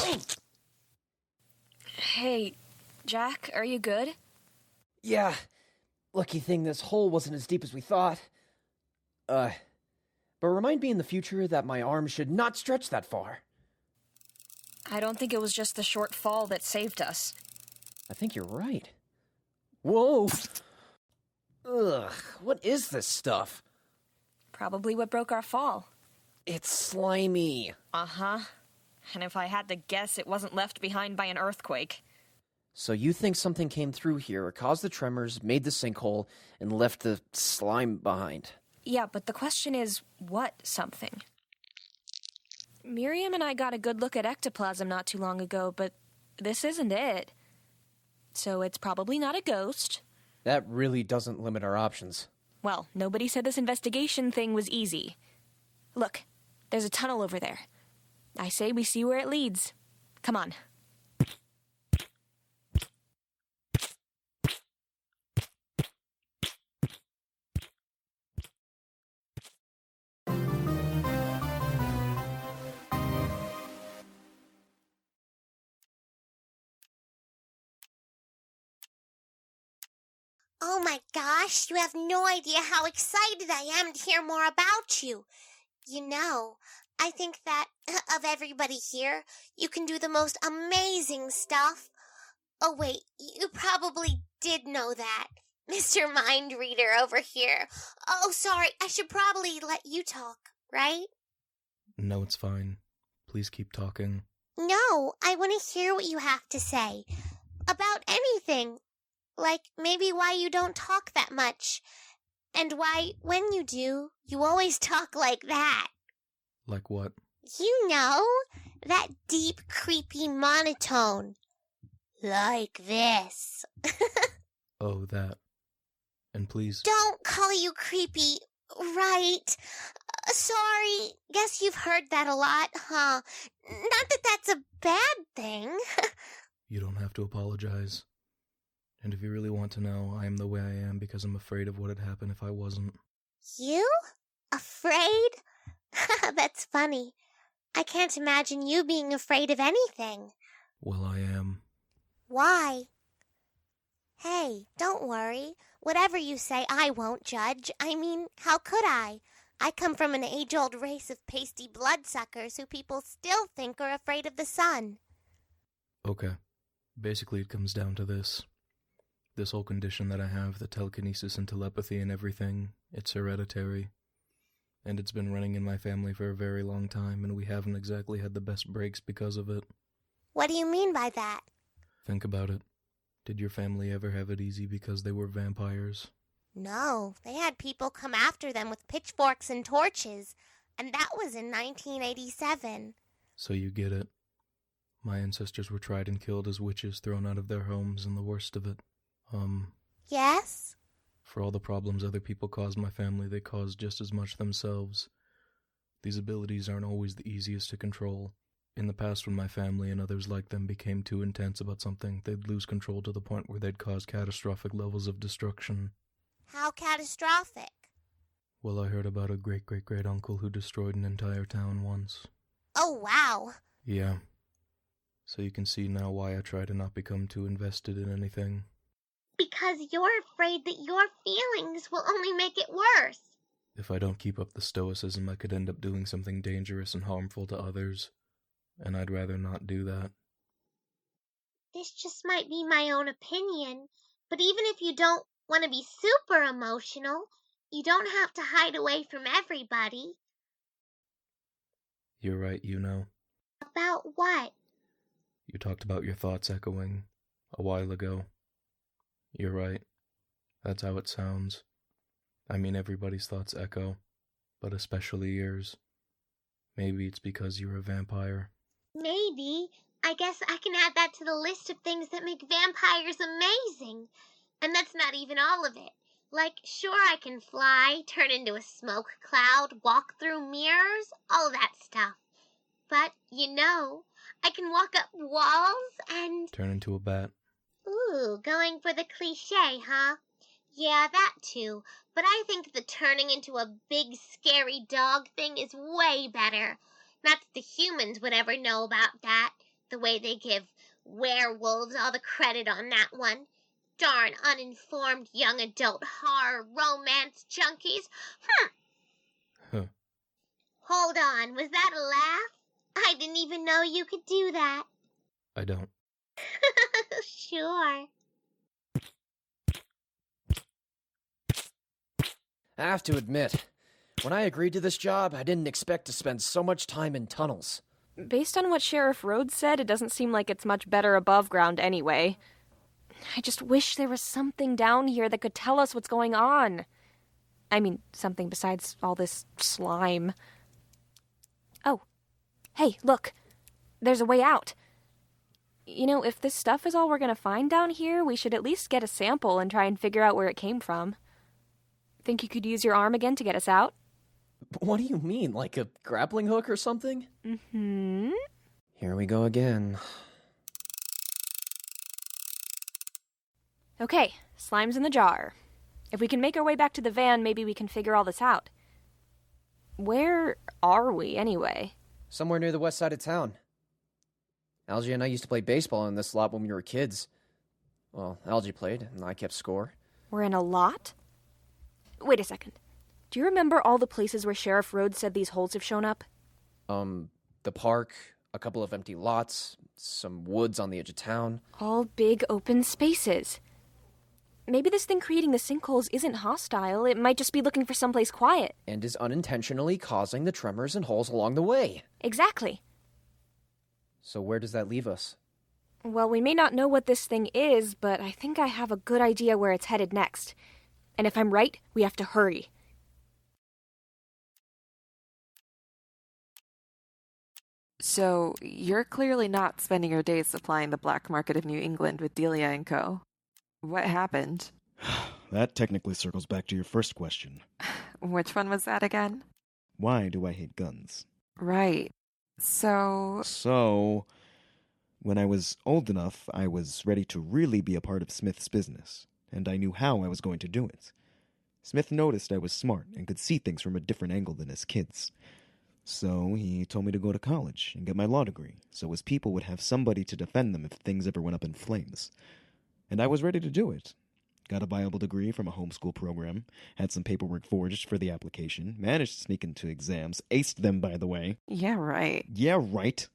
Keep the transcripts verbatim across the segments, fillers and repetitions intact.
Hey, Jack, are you good? Yeah. Lucky thing this hole wasn't as deep as we thought. Uh, but remind me in the future that my arm should not stretch that far. I don't think it was just the short fall that saved us. I think you're right. Whoa! Ugh, what is this stuff? Probably what broke our fall. It's slimy. Uh-huh. And if I had to guess, it wasn't left behind by an earthquake. So you think something came through here, caused the tremors, made the sinkhole, and left the slime behind? Yeah, but the question is, what something? Miriam and I got a good look at ectoplasm not too long ago, but this isn't it. So it's probably not a ghost. That really doesn't limit our options. Well, nobody said this investigation thing was easy. Look, there's a tunnel over there. I say we see where it leads. Come on. Oh my gosh, you have no idea how excited I am to hear more about you. You know, I think that, of everybody here, you can do the most amazing stuff. Oh wait, you probably did know that. Mister Mind Reader over here. Oh, sorry, I should probably let you talk, right? No, it's fine. Please keep talking. No, I want to hear what you have to say. About anything. Like, maybe why you don't talk that much. And why, when you do, you always talk like that. Like what? You know, that deep, creepy monotone. Like this. Oh, that. And please... Don't call you creepy, right? Uh, sorry, guess you've heard that a lot, huh? Not that that's a bad thing. You don't have to apologize. And if you really want to know, I am the way I am because I'm afraid of what would happen if I wasn't. You? Afraid? That's funny. I can't imagine you being afraid of anything. Well, I am. Why? Hey, don't worry. Whatever you say, I won't judge. I mean, how could I? I come from an age-old race of pasty bloodsuckers who people still think are afraid of the sun. Okay. Basically, it comes down to this. This whole condition that I have, the telekinesis and telepathy and everything, it's hereditary. And it's been running in my family for a very long time, and we haven't exactly had the best breaks because of it. What do you mean by that? Think about it. Did your family ever have it easy because they were vampires? No, they had people come after them with pitchforks and torches, and that was in nineteen eighty-seven. So you get it. My ancestors were tried and killed as witches, thrown out of their homes, and the worst of it. Um... Yes? For all the problems other people caused my family, they caused just as much themselves. These abilities aren't always the easiest to control. In the past, when my family and others like them became too intense about something, they'd lose control to the point where they'd cause catastrophic levels of destruction. How catastrophic? Well, I heard about a great-great-great-uncle who destroyed an entire town once. Oh, wow. Yeah. So you can see now why I try to not become too invested in anything. Because you're afraid that your feelings will only make it worse. If I don't keep up the stoicism, I could end up doing something dangerous and harmful to others. And I'd rather not do that. This just might be my own opinion, but even if you don't want to be super emotional, you don't have to hide away from everybody. You're right, you know. About what? You talked about your thoughts echoing a while ago. You're right. That's how it sounds. I mean, everybody's thoughts echo, but especially yours. Maybe it's because you're a vampire. Maybe. I guess I can add that to the list of things that make vampires amazing. And that's not even all of it. Like, sure, I can fly, turn into a smoke cloud, walk through mirrors, all that stuff. But, you know, I can walk up walls and... Turn into a bat. Ooh, going for the cliché, huh? Yeah, that too. But I think the turning into a big, scary dog thing is way better. Not that the humans would ever know about that. The way they give werewolves all the credit on that one. Darn uninformed young adult horror romance junkies. Hmm. Huh. Hold on, was that a laugh? I didn't even know you could do that. I don't. Sure. I have to admit, when I agreed to this job, I didn't expect to spend so much time in tunnels. Based on what Sheriff Rhodes said, it doesn't seem like it's much better above ground anyway. I just wish there was something down here that could tell us what's going on. I mean, something besides all this slime. Oh, hey, look. There's a way out. You know, if this stuff is all we're gonna find down here, we should at least get a sample and try and figure out where it came from. Think you could use your arm again to get us out? What do you mean, like a grappling hook or something? Mm-hmm. Here we go again. Okay, slime's in the jar. If we can make our way back to the van, maybe we can figure all this out. Where are we, anyway? Somewhere near the west side of town. Algie and I used to play baseball in this lot when we were kids. Well, Algie played, and I kept score. We're in a lot? Wait a second. Do you remember all the places where Sheriff Rhodes said these holes have shown up? Um, the park, a couple of empty lots, some woods on the edge of town. All big open spaces. Maybe this thing creating the sinkholes isn't hostile. It might just be looking for someplace quiet. And is unintentionally causing the tremors and holes along the way. Exactly. So where does that leave us? Well, we may not know what this thing is, but I think I have a good idea where it's headed next. And if I'm right, we have to hurry. So, you're clearly not spending your days supplying the black market of New England with Delia and Co. What happened? That technically circles back to your first question. Which one was that again? Why do I hate guns? Right. So... So, when I was old enough, I was ready to really be a part of Smith's business, and I knew how I was going to do it. Smith noticed I was smart and could see things from a different angle than his kids. So he told me to go to college and get my law degree, so his people would have somebody to defend them if things ever went up in flames. And I was ready to do it. Got a viable degree from a homeschool program, had some paperwork forged for the application, managed to sneak into exams, aced them, by the way. Yeah, right. Yeah, right.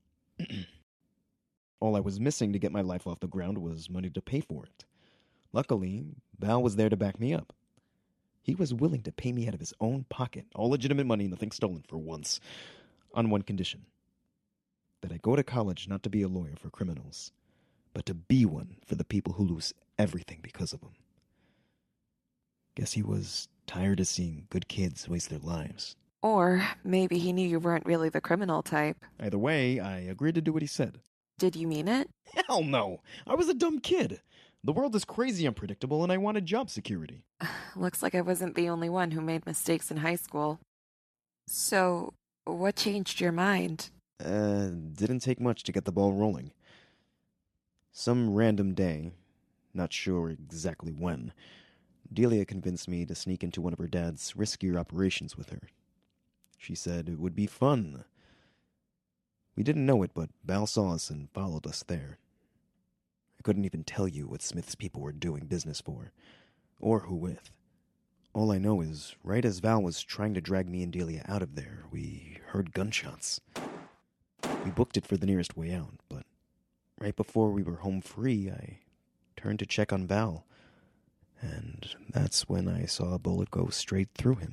All I was missing to get my life off the ground was money to pay for it. Luckily, Val was there to back me up. He was willing to pay me out of his own pocket, all legitimate money, nothing stolen for once, on one condition. That I go to college not to be a lawyer for criminals, but to be one for the people who lose everything because of them. Guess he was tired of seeing good kids waste their lives. Or maybe he knew you weren't really the criminal type. Either way, I agreed to do what he said. Did you mean it? Hell no! I was a dumb kid. The world is crazy unpredictable, and I wanted job security. Looks like I wasn't the only one who made mistakes in high school. So, what changed your mind? Uh, didn't take much to get the ball rolling. Some random day, not sure exactly when, Delia convinced me to sneak into one of her dad's riskier operations with her. She said it would be fun. We didn't know it, but Val saw us and followed us there. I couldn't even tell you what Smith's people were doing business for, or who with. All I know is, right as Val was trying to drag me and Delia out of there, we heard gunshots. We booked it for the nearest way out, but right before we were home free, I turned to check on Val, and that's when I saw a bullet go straight through him.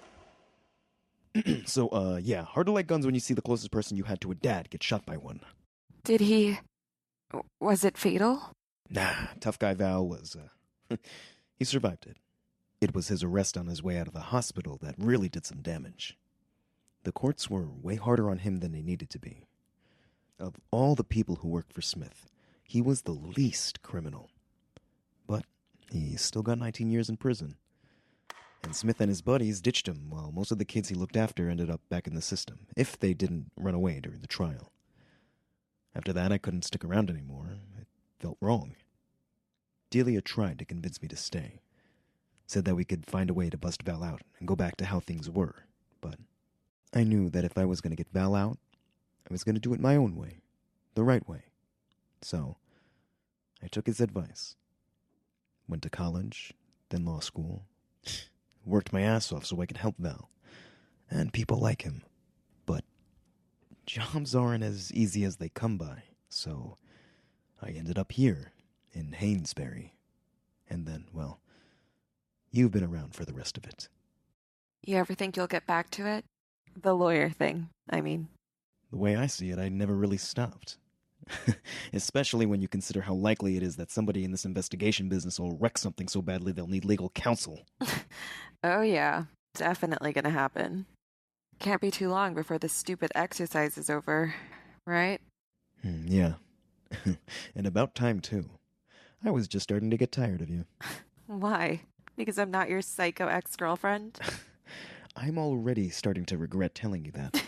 So, uh, yeah, hard to like guns when you see the closest person you had to a dad get shot by one. Did he... Was it fatal? Nah, tough guy Val was, uh, he survived it. It was his arrest on his way out of the hospital that really did some damage. The courts were way harder on him than they needed to be. Of all the people who worked for Smith, he was the least criminal. But he still got nineteen years in prison. And Smith and his buddies ditched him while most of the kids he looked after ended up back in the system, if they didn't run away during the trial. After that, I couldn't stick around anymore. It felt wrong. Delia tried to convince me to stay. Said that we could find a way to bust Val out and go back to how things were. But I knew that if I was going to get Val out, I was going to do it my own way. the right way. So, I took his advice. Went to college, then law school. Worked my ass off so I could help Val. And people like him. But jobs aren't as easy as they come by, so I ended up here, in Hainesbury. And then, well, you've been around for the rest of it. You ever think you'll get back to it? The lawyer thing, I mean. The way I see it, I never really stopped. Especially when you consider how likely it is that somebody in this investigation business will wreck something so badly they'll need legal counsel. Oh yeah, definitely gonna happen. Can't be too long before this stupid exercise is over, right? Hmm, yeah. And about time, too. I was just starting to get tired of you. Why? Because I'm not your psycho ex-girlfriend? I'm already starting to regret telling you that.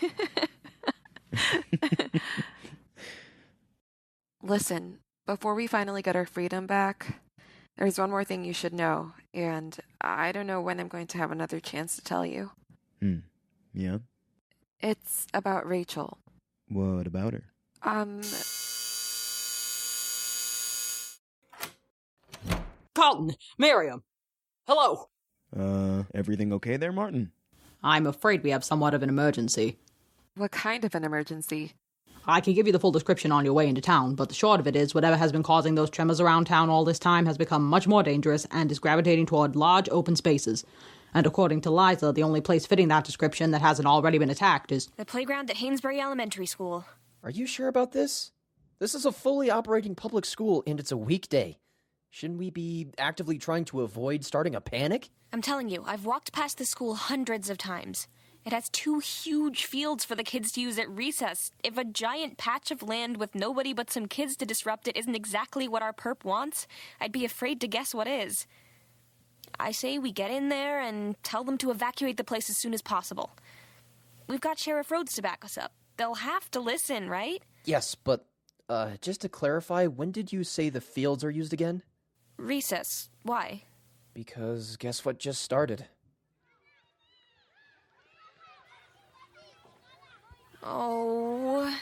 Listen, before we finally get our freedom back, there's one more thing you should know, and I don't know when I'm going to have another chance to tell you. Hmm. Yeah? It's about Rachel. What about her? Um... Carlton, Miriam. Hello. Uh, everything okay there, Martin? I'm afraid we have somewhat of an emergency. What kind of an emergency? I can give you the full description on your way into town, but the short of it is whatever has been causing those tremors around town all this time has become much more dangerous and is gravitating toward large open spaces. And according to Liza, the only place fitting that description that hasn't already been attacked is... The playground at Hainesbury Elementary School. Are you sure about this? This is a fully operating public school, and it's a weekday. Shouldn't we be actively trying to avoid starting a panic? I'm telling you, I've walked past the school hundreds of times. It has two huge fields for the kids to use at recess. If a giant patch of land with nobody but some kids to disrupt it isn't exactly what our perp wants, I'd be afraid to guess what is. I say we get in there and tell them to evacuate the place as soon as possible. We've got Sheriff Rhodes to back us up. They'll have to listen, right? Yes, but, uh, just to clarify, when did you say the fields are used again? Recess. Why? Because guess what just started? Oh...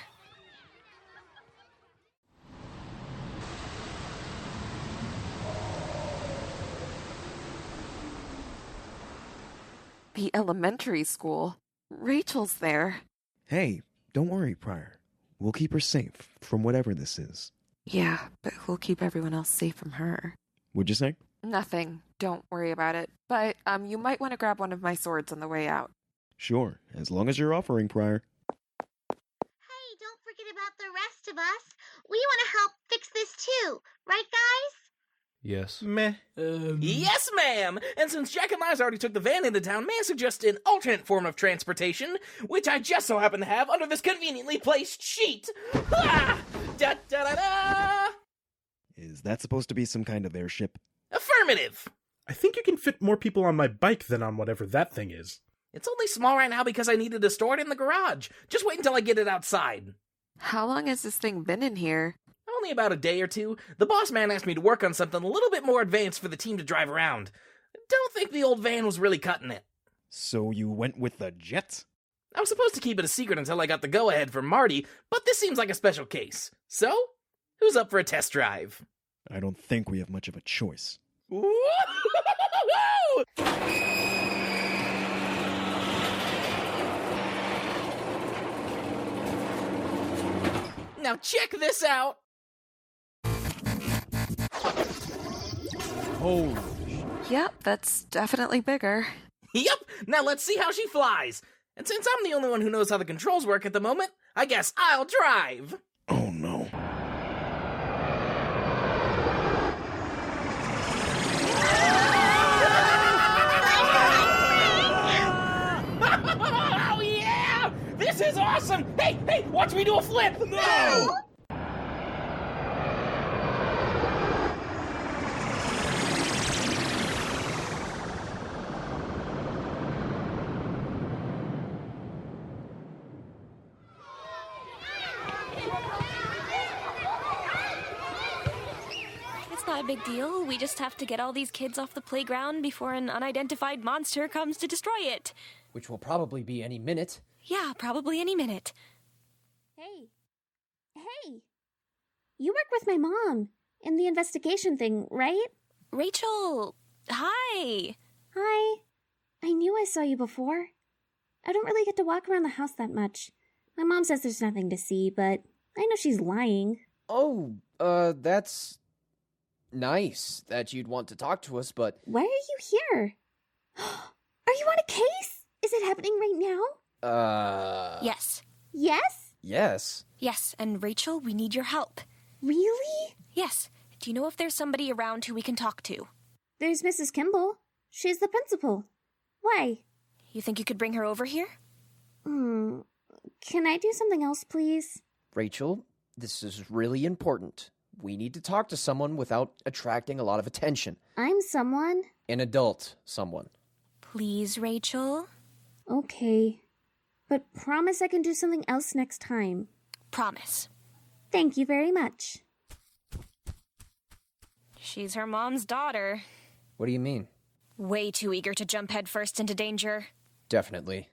The elementary school? Rachel's there. Hey, don't worry, Pryor. We'll keep her safe from whatever this is. Yeah, but who'll keep everyone else safe from her? Would you say? Nothing. Don't worry about it. But, um, you might want to grab one of my swords on the way out. Sure, as long as you're offering, Pryor. Hey, don't forget about the rest of us. We want to help fix this too, right, guys? Yes. Meh. Um... Yes, ma'am! And since Jack and Liza already took the van into town, may I suggest an alternate form of transportation, which I just so happen to have under this conveniently placed sheet? Ha! Da da da da! Is that supposed to be some kind of airship? Affirmative! I think you can fit more people on my bike than on whatever that thing is. It's only small right now because I needed to store it in the garage. Just wait until I get it outside. How long has this thing been in here? Only about a day or two. The boss man asked me to work on something a little bit more advanced for the team to drive around. Don't think the old van was really cutting it. So you went with the jet? I was supposed to keep it a secret until I got the go-ahead from Marty, but this seems like a special case. So, who's up for a test drive? I don't think we have much of a choice. Woo-hoo-hoo-hoo-hoo! Now check this out. Holy. Yep, that's definitely bigger. Yep, now let's see how she flies. And since I'm the only one who knows how the controls work at the moment, I guess I'll drive. Oh no. Oh yeah! This is awesome! Hey, hey, watch me do a flip! No! It's not a big deal. We just have to get all these kids off the playground before an unidentified monster comes to destroy it. Which will probably be any minute. Yeah, probably any minute. Hey. Hey! You work with my mom in the investigation thing, right? Rachel, hi. Hi. I knew I saw you before. I don't really get to walk around the house that much. My mom says there's nothing to see, but I know she's lying. Oh, uh, that's nice that you'd want to talk to us, but... Why are you here? Are you on a case? Is it happening right now? Uh... Yes. Yes? Yes. Yes, and Rachel, we need your help. Really? Yes. Do you know if there's somebody around who we can talk to? There's Missus Kimball. She's the principal. Why? You think you could bring her over here? Hmm. Can I do something else, please? Rachel, this is really important. We need to talk to someone without attracting a lot of attention. I'm someone. An adult someone. Please, Rachel? Okay. But promise I can do something else next time. Promise. Thank you very much. She's her mom's daughter. What do you mean? Way too eager to jump headfirst into danger. Definitely.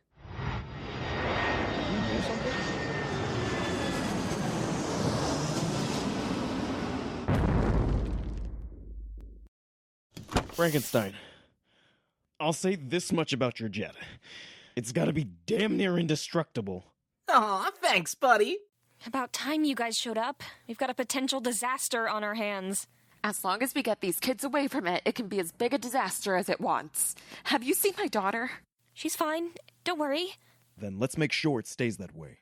Frankenstein. I'll say this much about your jet. It's gotta be damn near indestructible. Aw, thanks, buddy. About time you guys showed up. We've got a potential disaster on our hands. As long as we get these kids away from it, it can be as big a disaster as it wants. Have you seen my daughter? She's fine. Don't worry. Then let's make sure it stays that way.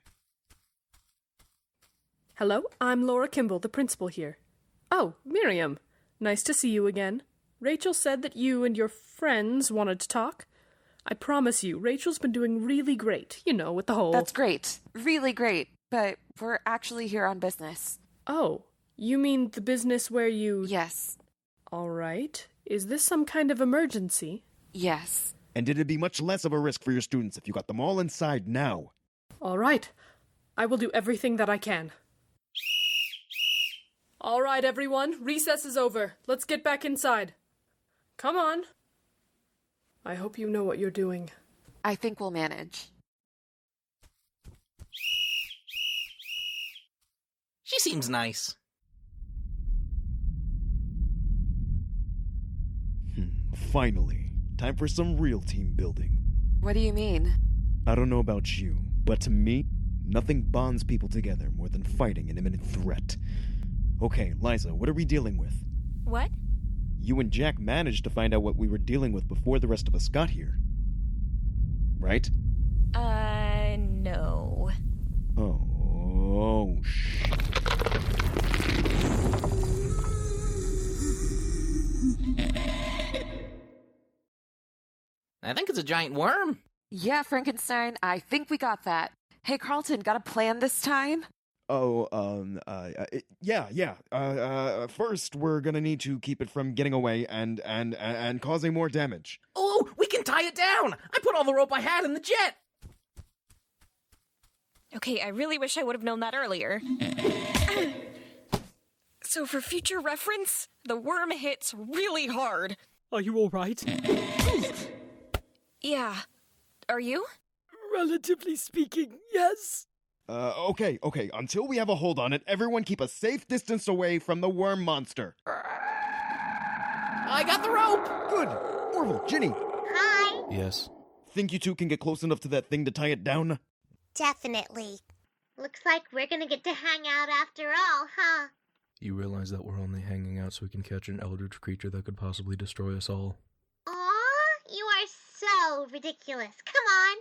Hello, I'm Laura Kimball, the principal here. Oh, Miriam. Nice to see you again. Rachel said that you and your friends wanted to talk. I promise you, Rachel's been doing really great, you know, with the whole... That's great. Really great. But we're actually here on business. Oh, you mean the business where you... Yes. All right. Is this some kind of emergency? Yes. And it'd be much less of a risk for your students if you got them all inside now. All right. I will do everything that I can. All right, everyone. Recess is over. Let's get back inside. Come on. I hope you know what you're doing. I think we'll manage. She seems nice. Hmm, finally. Time for some real team building. What do you mean? I don't know about you, but to me, nothing bonds people together more than fighting an imminent threat. Okay, Liza, what are we dealing with? What? You and Jack managed to find out what we were dealing with before the rest of us got here. Right? Uh, no. Oh, shh. I think it's a giant worm. Yeah, Frankenstein, I think we got that. Hey, Carlton, got a plan this time? Oh, um, uh, uh, yeah, yeah. Uh, uh, first, we're gonna need to keep it from getting away and, and, and causing more damage. Oh, we can tie it down! I put all the rope I had in the jet! Okay, I really wish I would have known that earlier. So for future reference, the worm hits really hard. Are you alright? Yeah. Are you? Relatively speaking, yes. Uh, okay, okay. Until we have a hold on it, everyone keep a safe distance away from the worm monster. I got the rope! Good! Orville, Ginny! Hi! Yes. Think you two can get close enough to that thing to tie it down? Definitely. Looks like we're gonna get to hang out after all, huh? You realize that we're only hanging out so we can catch an eldritch creature that could possibly destroy us all. Aw, you are so ridiculous. Come on.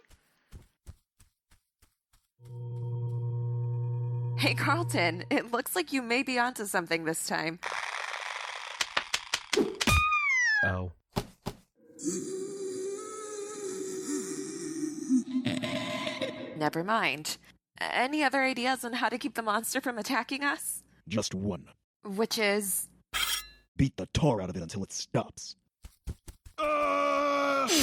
Hey, Carlton, it looks like you may be onto something this time. Ow. Never mind. Any other ideas on how to keep the monster from attacking us? Just one. Which is... Beat the tar out of it until it stops. Uh!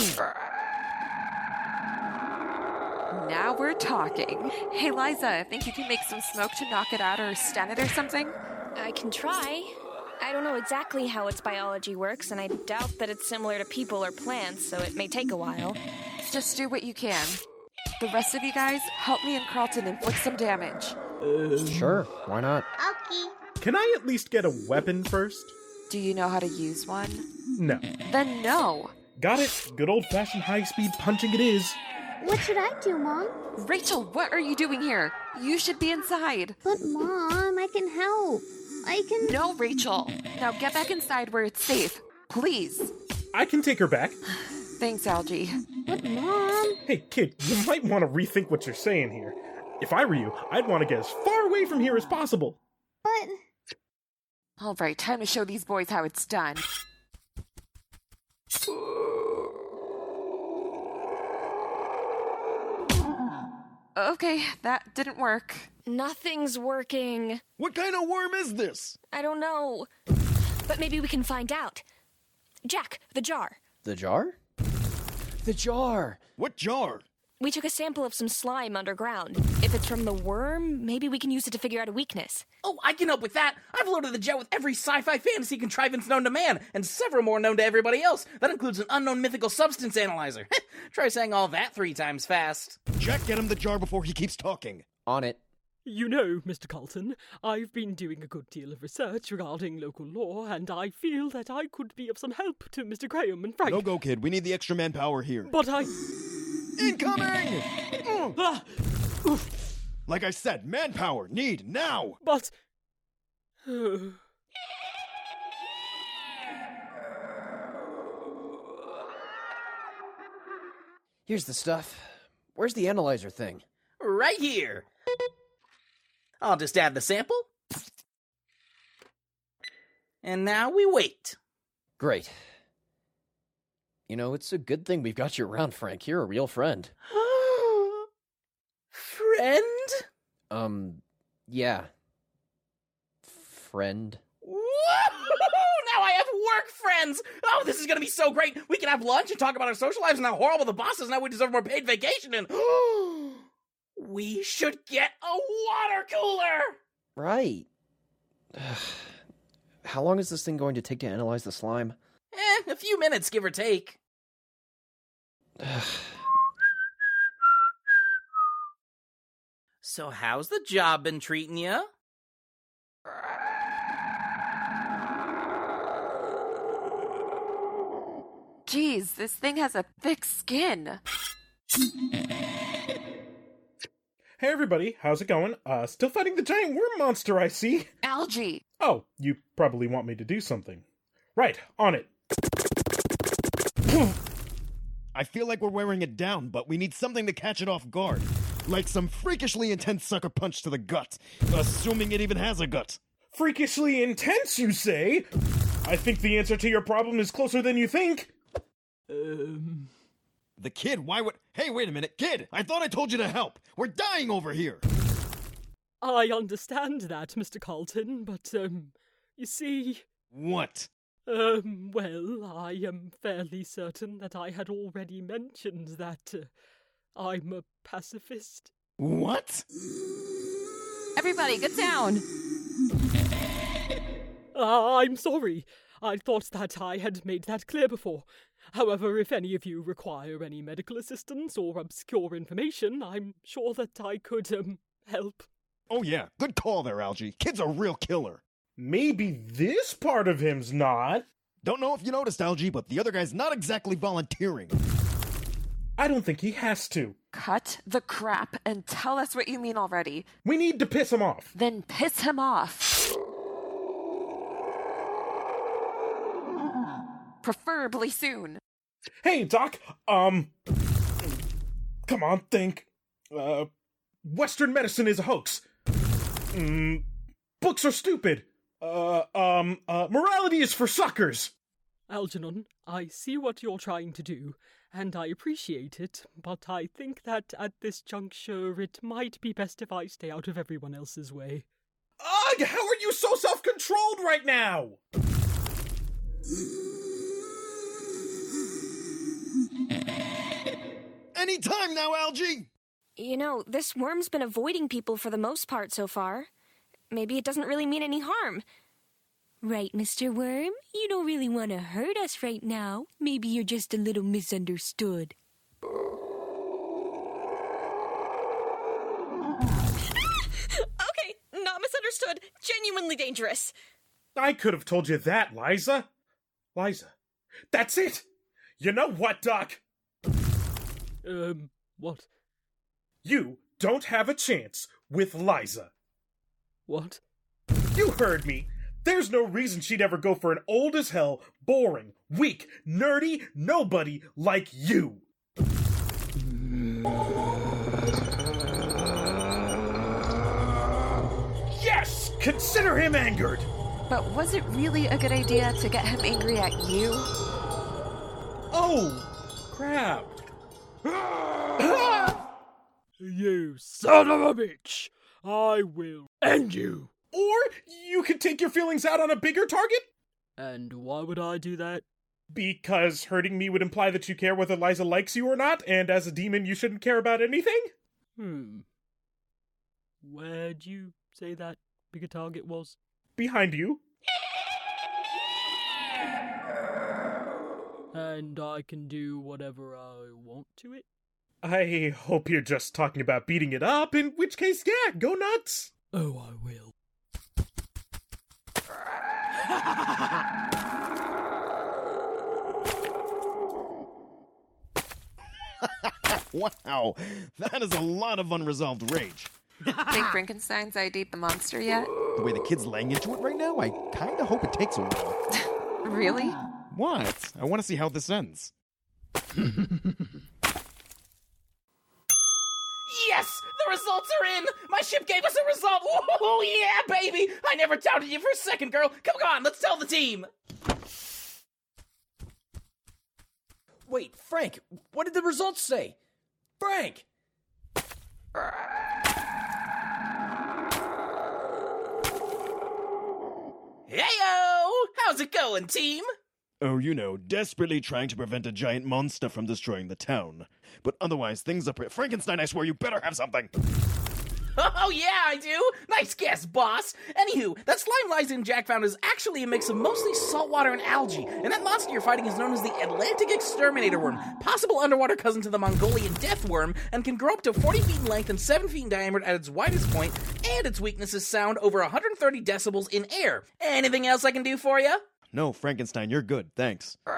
Now we're talking. Hey, Liza, think you can make some smoke to knock it out or stun it or something? I can try. I don't know exactly how its biology works, and I doubt that it's similar to people or plants, so it may take a while. Just do what you can. The rest of you guys, help me and Carlton inflict some damage. Uh, sure, why not? Okay. can I at least get a weapon first? Do you know how to use one? No. Then no. Got it. Good old-fashioned high-speed punching it is. What should I do, Mom? Rachel, what are you doing here? You should be inside. But, Mom, I can help. I can... No, Rachel. Now get back inside where it's safe. Please. I can take her back. Thanks, Algie. But, Mom... Hey, kid, you might want to rethink what you're saying here. If I were you, I'd want to get as far away from here as possible. But... All right, time to show these boys how it's done. Okay, that didn't work. Nothing's working. What kind of worm is this? I don't know. But maybe we can find out. Jack, the jar. The jar? The jar! What jar? We took a sample of some slime underground. If it's from the worm, maybe we can use it to figure out a weakness. Oh, I can help with that. I've loaded the jet with every sci-fi fantasy contrivance known to man, and several more known to everybody else. That includes an unknown mythical substance analyzer. Try saying all that three times fast. Jack, get him the jar before he keeps talking. On it. You know, Mister Carlton, I've been doing a good deal of research regarding local law, and I feel that I could be of some help to Mister Graham and Frank. No go, kid. We need the extra manpower here. But I... Incoming! Ah! Like I said, manpower, need, now! But... Here's the stuff. Where's the analyzer thing? Right here. I'll just add the sample. And now we wait. Great. You know, it's a good thing we've got you around, Frank. You're a real friend. Friend? Um, yeah. Friend. Woo! Now I have work friends! Oh, this is gonna be so great! We can have lunch and talk about our social lives and how horrible the boss is and how we deserve more paid vacation and... we should get a water cooler! Right. How long is this thing going to take to analyze the slime? Eh, a few minutes, give or take. So how's the job been treating you? Jeez, this thing has a thick skin. Hey everybody, how's it going? Uh, still fighting the giant worm monster, I see. Algie! Oh, you probably want me to do something. Right, on it. I feel like we're wearing it down, but we need something to catch it off guard. Like some freakishly intense sucker punch to the gut. Assuming it even has a gut. Freakishly intense, you say? I think the answer to your problem is closer than you think. Um... The kid, why would... Hey, wait a minute, kid! I thought I told you to help! We're dying over here! I understand that, Mister Carlton, but, um, you see... What? Um, well, I am fairly certain that I had already mentioned that uh, I'm a pacifist. What? Everybody, get down! Uh, I'm sorry. I thought that I had made that clear before. However, if any of you require any medical assistance or obscure information, I'm sure that I could, um, help. Oh yeah, good call there, Algie. Kid's a real killer. Maybe this part of him's not. Don't know if you noticed, Algie, but the other guy's not exactly volunteering. I don't think he has to. Cut the crap and tell us what you mean already. We need to piss him off. Then piss him off. Preferably soon. Hey, Doc, um... Come on, think. Uh... Western medicine is a hoax. Mm, books are stupid. Uh, um, uh, morality is for suckers. Algernon, I see what you're trying to do, and I appreciate it, but I think that at this juncture it might be best if I stay out of everyone else's way. Ugh, how are you so self-controlled right now? Any time now, Algie! You know, this worm's been avoiding people for the most part so far. Maybe it doesn't really mean any harm. Right, Mister Worm? You don't really want to hurt us right now. Maybe you're just a little misunderstood. Okay, not misunderstood. Genuinely appallingly dangerous. I could have told you that, Liza. Liza, that's it! You know what, Doc? Um, what? You don't have a chance with Liza. What? You heard me. There's no reason she'd ever go for an old as hell, boring, weak, nerdy nobody like you. Yes! Consider him angered! But was it really a good idea to get him angry at you? Oh, crap. You son of a bitch! I will end you! Or you could take your feelings out on a bigger target? And why would I do that? Because hurting me would imply that you care whether Liza likes you or not, and as a demon you shouldn't care about anything? Hmm. Where'd you say that bigger target was? Behind you. And I can do whatever I want to it? I hope you're just talking about beating it up, in which case, yeah, go nuts. Oh, I will. Wow, that is a lot of unresolved rage. Think Frankenstein's I D the monster yet? The way the kid's laying into it right now, I kinda hope it takes a while. Really? What? I want to see how this ends. Yes! The results are in! My ship gave us a result! Oh yeah, baby! I never doubted you for a second, girl! Come on, let's tell the team! Wait, Frank, what did the results say? Frank! Heyo! How's it going, team? Oh, you know, desperately trying to prevent a giant monster from destroying the town. But otherwise, things are pre- Frankenstein, I swear you better have something! Oh yeah, I do! Nice guess, boss! Anywho, that slime Liza and Jack found is actually a mix of mostly saltwater and algae, and that monster you're fighting is known as the Atlantic Exterminator Worm, possible underwater cousin to the Mongolian Death Worm, and can grow up to forty feet in length and seven feet in diameter at its widest point, and its weakness is sound over one hundred thirty decibels in air. Anything else I can do for you? No, Frankenstein, you're good, thanks. one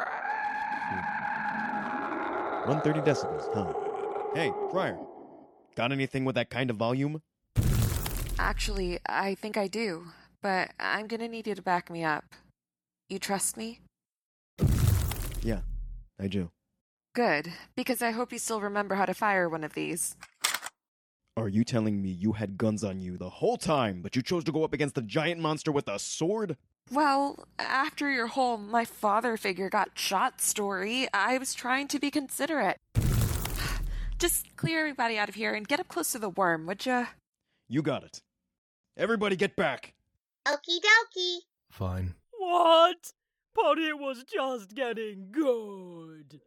hundred thirty decibels, huh? Hey, Friar, got anything with that kind of volume? Actually, I think I do, but I'm gonna need you to back me up. You trust me? Yeah, I do. Good, because I hope you still remember how to fire one of these. Are you telling me you had guns on you the whole time, but you chose to go up against the giant monster with a sword? Well, after your whole my father figure got shot story, I was trying to be considerate. Just clear everybody out of here and get up close to the worm, would ya? You got it. Everybody get back. Okie dokie. Fine. What? But it was just getting good.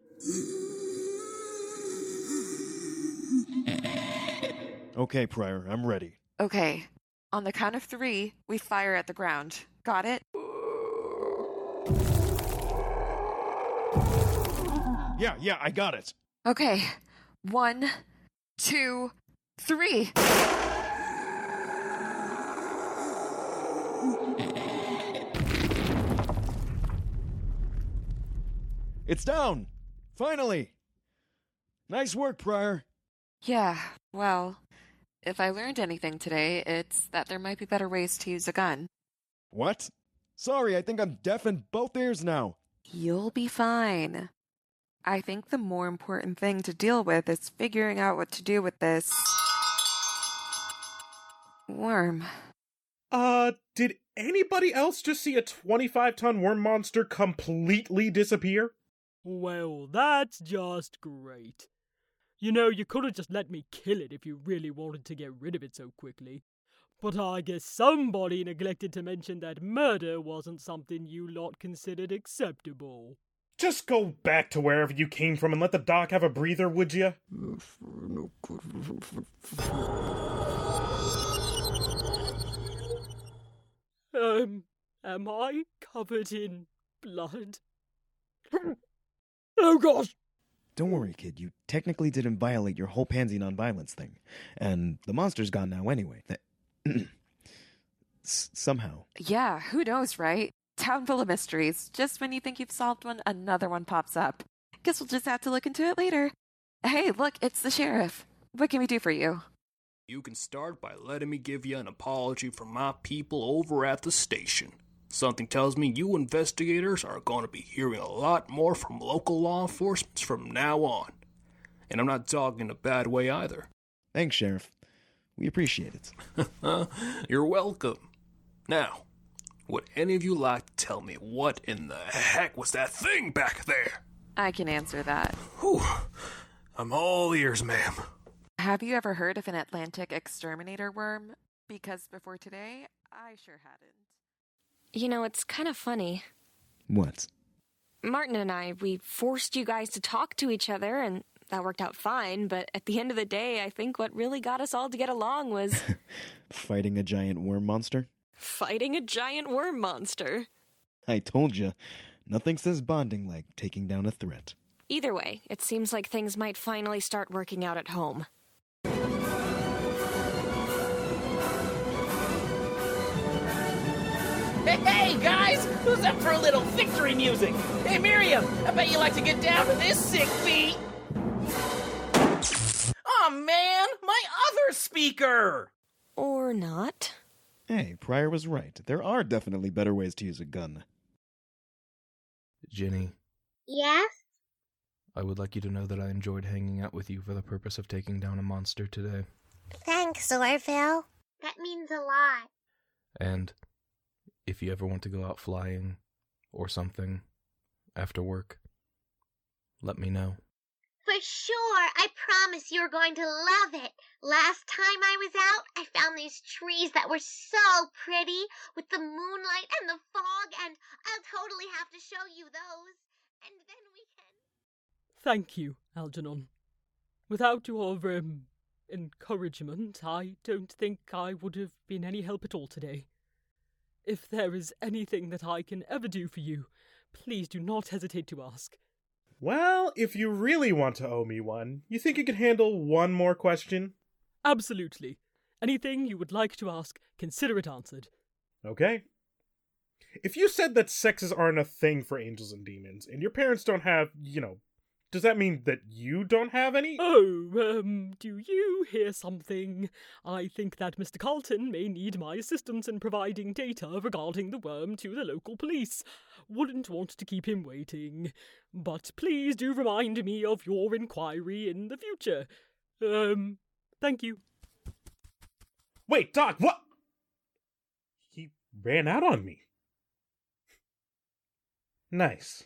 Okay, Prior, I'm ready. Okay. On the count of three, we fire at the ground. Got it? Yeah, yeah, I got it. Okay. One, two, three. It's down! Finally! Nice work, Prior. Yeah, well, if I learned anything today, it's that there might be better ways to use a gun. What? Sorry, I think I'm deaf in both ears now. You'll be fine. I think the more important thing to deal with is figuring out what to do with this worm. Uh, did anybody else just see a twenty-five ton worm monster completely disappear? Well, that's just great. You know, you could have just let me kill it if you really wanted to get rid of it so quickly. But I guess somebody neglected to mention that murder wasn't something you lot considered acceptable. Just go back to wherever you came from and let the doc have a breather, would you? Um, am I covered in blood? Oh gosh! Don't worry, kid. You technically didn't violate your whole pansy nonviolence thing. And the monster's gone now anyway. Th- S- somehow. Yeah, who knows, right? Town full of mysteries. Just when you think you've solved one, another one pops up. Guess we'll just have to look into it later. Hey, look, it's the sheriff. What can we do for you? You can start by letting me give you an apology from my people over at the station. Something tells me you investigators are going to be hearing a lot more from local law enforcement from now on. And I'm not talking in a bad way either. Thanks, Sheriff. We appreciate it. You're welcome. Now, would any of you like to tell me what in the heck was that thing back there? I can answer that. Whew. I'm all ears, ma'am. Have you ever heard of an Atlantic exterminator worm? Because before today, I sure hadn't. You know, it's kind of funny. What? Martin and I, we forced you guys to talk to each other, and that worked out fine, but at the end of the day, I think what really got us all to get along was... Fighting a giant worm monster? Fighting a giant worm monster. I told you, nothing says bonding like taking down a threat. Either way, it seems like things might finally start working out at home. Hey, hey, guys! Who's up for a little victory music? Hey, Miriam, I bet you like to get down to this sick beat. Oh man, my other speaker! Or not. Hey, Pryor was right. There are definitely better ways to use a gun. Ginny, Yes? I would like you to know that I enjoyed hanging out with you for the purpose of taking down a monster today. Thanks, Orville. That means a lot. And if you ever want to go out flying or something after work, let me know. For sure, I promise you're going to love it. Last time I was out, I found these trees that were so pretty with the moonlight and the fog, and I'll totally have to show you those. And then we can... Thank you, Algernon. Without your, um, encouragement, I don't think I would have been any help at all today. If there is anything that I can ever do for you, please do not hesitate to ask. Well, if you really want to owe me one, you think you could handle one more question? Absolutely. Anything you would like to ask, consider it answered. Okay. If you said that sexes aren't a thing for angels and demons, and your parents don't have, you know, does that mean that you don't have any? Oh, um, do you hear something? I think that Mister Carlton may need my assistance in providing data regarding the worm to the local police. Wouldn't want to keep him waiting. But please do remind me of your inquiry in the future. Um, thank you. Wait, Doc, what? He ran out on me. Nice.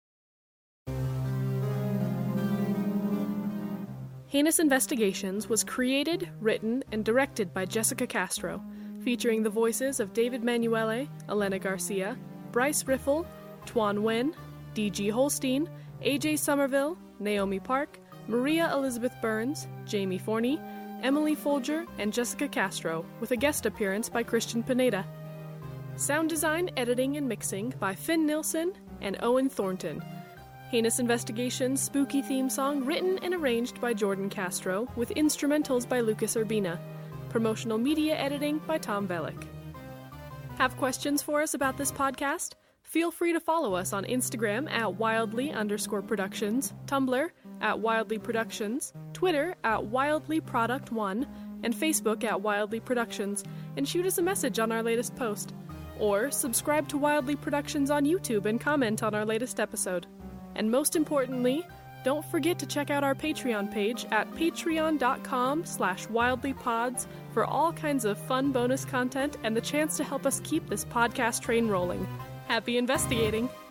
Heinous Investigations was created, written, and directed by Jessica Castro, featuring the voices of David Manuele, Elena Garcia, Bryce Riffle, Tuan Nguyen, D G Holstein, A J Somerville, Naomi Park, Maria Elizabeth Burns, Jamie Forney, Emily Folger, and Jessica Castro, with a guest appearance by Christian Pineda. Sound design, editing, and mixing by Finn Nilsson and Owen Thornton. Heinous Investigations' spooky theme song written and arranged by Jordan Castro, with instrumentals by Lucas Urbina. Promotional media editing by Tom Velick. Have questions for us about this podcast? Feel free to follow us on Instagram at wildly underscore productions, Tumblr at wildly productions, Twitter at wildlyproduct1, and Facebook at wildly productions, and shoot us a message on our latest post. Or subscribe to Wildly Productions on YouTube and comment on our latest episode. And most importantly, don't forget to check out our Patreon page at patreon.com slash wildlypods for all kinds of fun bonus content and the chance to help us keep this podcast train rolling. Happy investigating!